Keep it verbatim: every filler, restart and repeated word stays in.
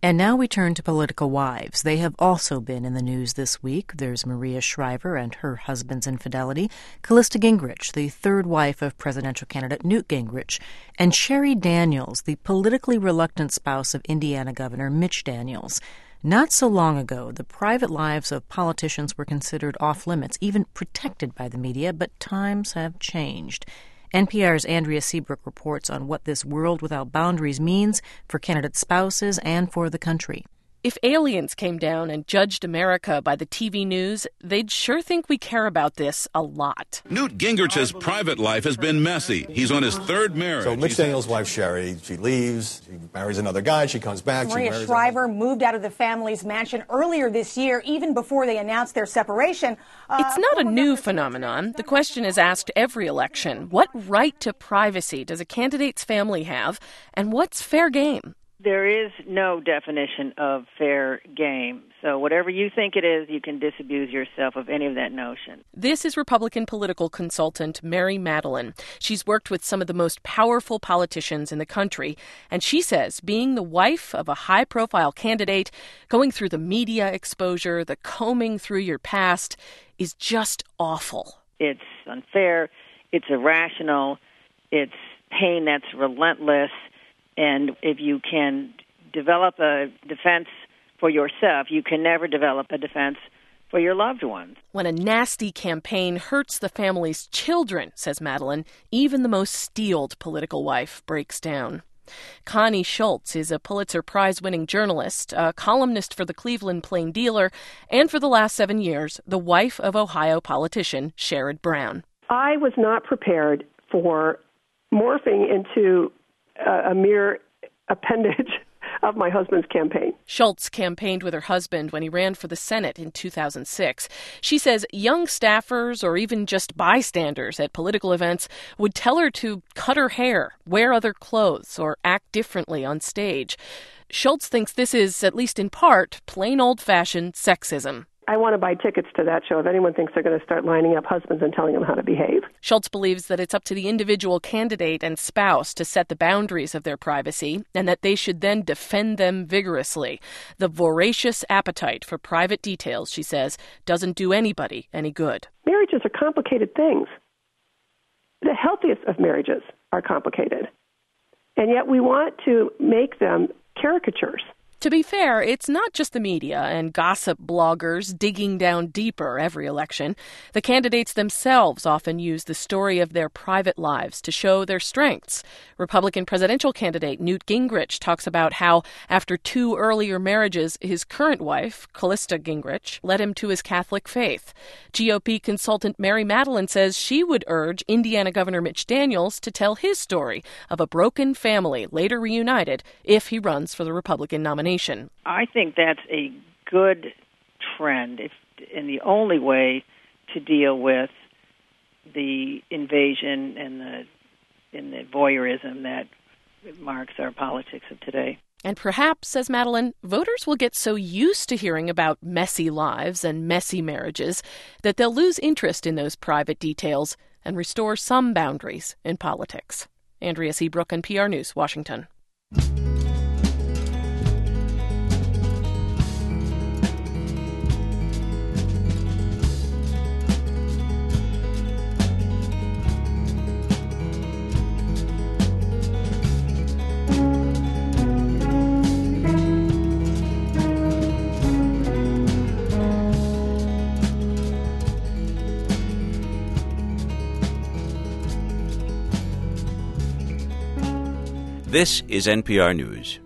And now we turn to political wives. They have also been in the news this week. There's Maria Shriver and her husband's infidelity, Callista Gingrich, the third wife of presidential candidate Newt Gingrich, and Sherry Daniels, the politically reluctant spouse of Indiana Governor Mitch Daniels. Not so long ago, the private lives of politicians were considered off-limits, even protected by the media, but times have changed. N P R's Andrea Seabrook reports on what this world without boundaries means for candidate spouses and for the country. If aliens came down and judged America by the T V news, they'd sure think we care about this a lot. Newt Gingrich's private life has been messy. He's on his third marriage. So Mitch Daniels' wife, Sherry, she leaves, she marries another guy, she comes back. Maria she Shriver another... moved out of the family's mansion earlier this year, even before they announced their separation. Uh, it's not a new phenomenon. The question is asked every election. What right to privacy does a candidate's family have, and what's fair game? There is no definition of fair game. So whatever you think it is, you can disabuse yourself of any of that notion. This is Republican political consultant Mary Matalin. She's worked with some of the most powerful politicians in the country, and she says being the wife of a high-profile candidate, going through the media exposure, the combing through your past, is just awful. It's unfair. It's irrational. It's pain that's relentless. And if you can develop a defense for yourself, you can never develop a defense for your loved ones. When a nasty campaign hurts the family's children, says Matalin, even the most steeled political wife breaks down. Connie Schultz is a Pulitzer Prize-winning journalist, a columnist for the Cleveland Plain Dealer, and for the last seven years, the wife of Ohio politician Sherrod Brown. I was not prepared for morphing into a, a mere appendage of my husband's campaign. Schultz campaigned with her husband when he ran for the Senate in two thousand six. She says young staffers or even just bystanders at political events would tell her to cut her hair, wear other clothes, or act differently on stage. Schultz thinks this is, at least in part, plain old-fashioned sexism. I want to buy tickets to that show if anyone thinks they're going to start lining up husbands and telling them how to behave. Schultz believes that it's up to the individual candidate and spouse to set the boundaries of their privacy and that they should then defend them vigorously. The voracious appetite for private details, she says, doesn't do anybody any good. Marriages are complicated things. The healthiest of marriages are complicated. And yet we want to make them caricatures. To be fair, it's not just the media and gossip bloggers digging down deeper every election. The candidates themselves often use the story of their private lives to show their strengths. Republican presidential candidate Newt Gingrich talks about how, after two earlier marriages, his current wife, Callista Gingrich, led him to his Catholic faith. G O P consultant Mary Matalin says she would urge Indiana Governor Mitch Daniels to tell his story of a broken family later reunited if he runs for the Republican nomination. I think that's a good trend, if, and the only way to deal with the invasion and the and the voyeurism that marks our politics of today. And perhaps, says Matalin, voters will get so used to hearing about messy lives and messy marriages that they'll lose interest in those private details and restore some boundaries in politics. Andrea Seabrook, N P R News, Washington. This is N P R News.